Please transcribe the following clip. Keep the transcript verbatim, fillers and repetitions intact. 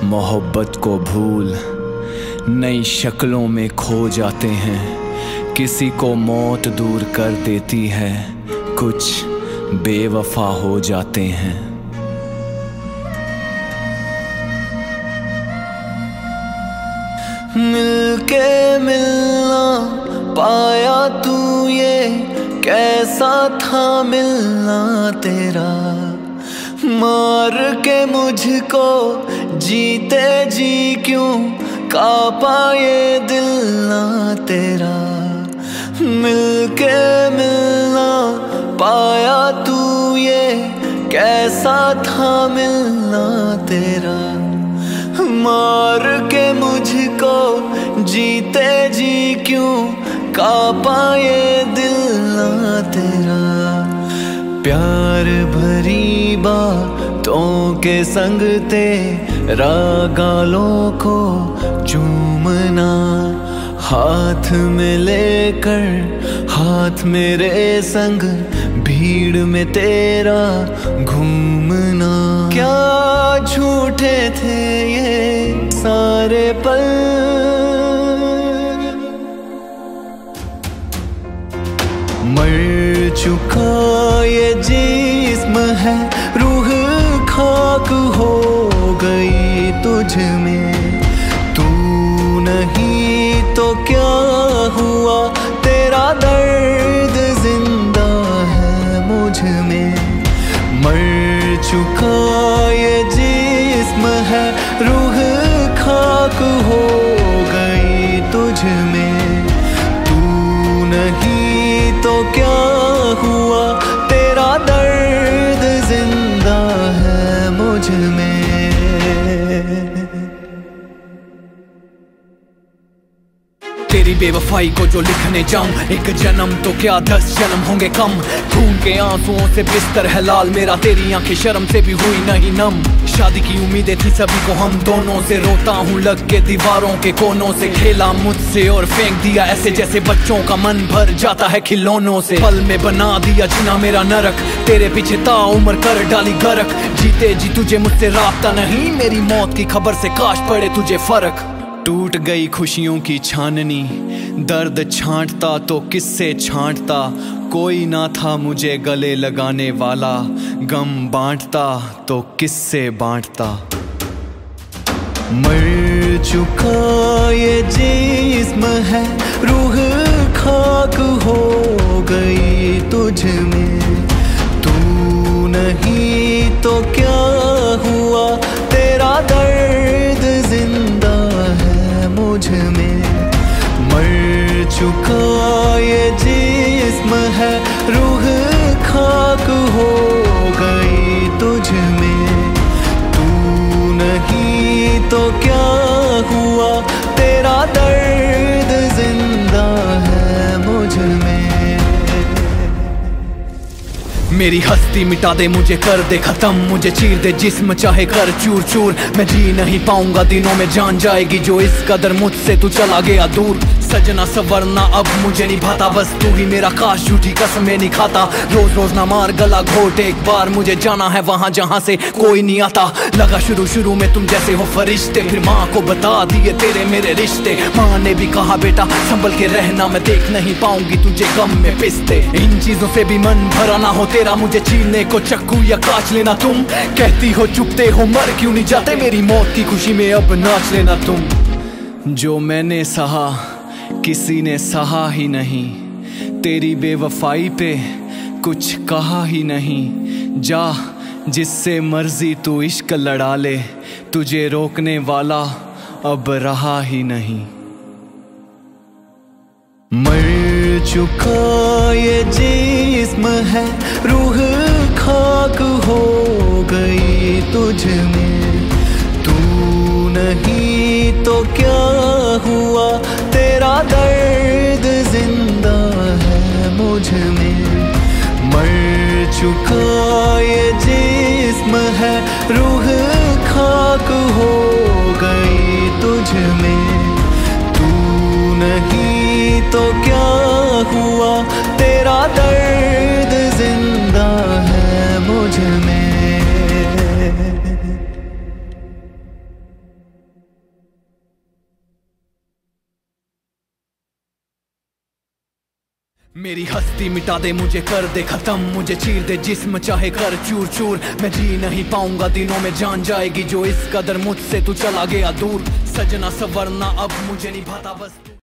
मोहब्बत को भूल नई शक्लों में खो जाते हैं। किसी को मौत दूर कर देती है, कुछ बेवफा हो जाते हैं। मिलके मिलना पाया तू, ये कैसा था मिलना तेरा। मार के मुझको जीते जी क्यों कांपा ये दिल ना तेरा। मिलके मिलना पाया तू, ये कैसा था मिलना तेरा। मार के मुझको जीते जी क्यों कांपा ये दिल ना तेरा। प्यार भरी बातों के संग तेरा गालों को चूमना, हाथ में लेकर हाथ मेरे संग भीड़ में तेरा घूमना। क्या झूठे थे ये सारे पल, मर चुका ये जिस्म है, रूह खाक हो गई तुझ में। तू नहीं तो क्या हुआ, तेरा दर्द जिंदा है मुझ में। मर चुका ये जिस्म है, रूह खाक हो गई तुझ में। तू नहीं तो क्या हुआ, तेरा दर्द जिंदा है मुझ में। तेरी बेवफाई को जो लिखने जाऊं, एक जन्म तो क्या दस जन्म होंगे कम। खून के आंसुओं से बिस्तर है लाल मेरा, तेरी आंखें शर्म से भी हुई नहीं नम। शादी की उम्मीदें थी सभी को हम दोनों से, रोता हूँ लग के दीवारों के कोनों से। खेला मुझसे और फेंक दिया ऐसे जैसे बच्चों का मन भर जाता है खिलौनों से। पल में बना दिया जीना मेरा नरक, तेरे पीछे ता उम्र कर डाली गरक। जीते जी तुझे मुझसे राब्ता नहीं, मेरी मौत की खबर से काश पड़े तुझे फर्क। टूट गई खुशियों की छाननी, दर्द छांटता तो किससे छांटता। कोई ना था मुझे गले लगाने वाला, गम बांटता तो किससे बांटता। मर चुका ये जिस्म है, रूह खाक हो गई तुझ में। तू नहीं तो क्या हुआ, तेरा दर्द जिंदा है मुझ में। मर चुका ये जिस्म है, रूह खाक हो गई तुझ में। तू नहीं तो क्या हुआ, तेरा दर्द जिंदा है मुझ में। मेरी हस्ती मिटा दे, मुझे कर दे खत्म, मुझे चीर दे जिस्म चाहे कर चूर चूर। मैं जी नहीं पाऊंगा, दिनों में जान जाएगी जो इस कदर मुझसे तू चला गया दूर। सजना सवरना अब मुझे नहीं भाता, बस तू ही मेरा काश झूठी कसमें नहीं खाता। रोज रोज ना मार गला घोट, एक बार मुझे जाना है वहां जहां से कोई नहीं आता। लगा शुरू शुरू में तुम जैसे हो फरिश्ते, फिर माँ को बता दिए तेरे मेरे रिश्ते। माँ ने भी कहा बेटा संभल के रहना, मैं देख नहीं पाऊंगी तुझे गम में पिसते। इन चीजों से भी मन भरा ना हो तेरा, मुझे छीनने को चक्कू या काट लेना तुम। कहती हो चुपते हो मर क्यों नहीं जाते, मेरी मौत की खुशी में अब नाच लेना तुम। जो मैंने सहा किसी ने सहा ही नहीं, तेरी बेवफाई पे कुछ कहा ही नहीं। जा जिससे मर्जी तू इश्क लड़ा ले, तुझे रोकने वाला अब रहा ही नहीं। मर चुका ये जिस्म है, रूह खाक हो गई तुझ में। तू नहीं तो क्या हुआ, तेरा दर्द जिंदा है मुझ में। मर चुका ये जिस्म है, रूह खाक हो गई तुझ में। तू नहीं तो क्या हुआ, तेरा दर्द जिंदा है मुझ में। मेरी हस्ती मिटा दे मुझे कर दे खत्म, मुझे चीर दे जिस्म चाहे कर चूर चूर। मैं जी नहीं पाऊंगा दिनों में जान जाएगी जो इस कदर मुझसे तू चला गया दूर। सजना सवरना अब मुझे नहीं भाता बस तू।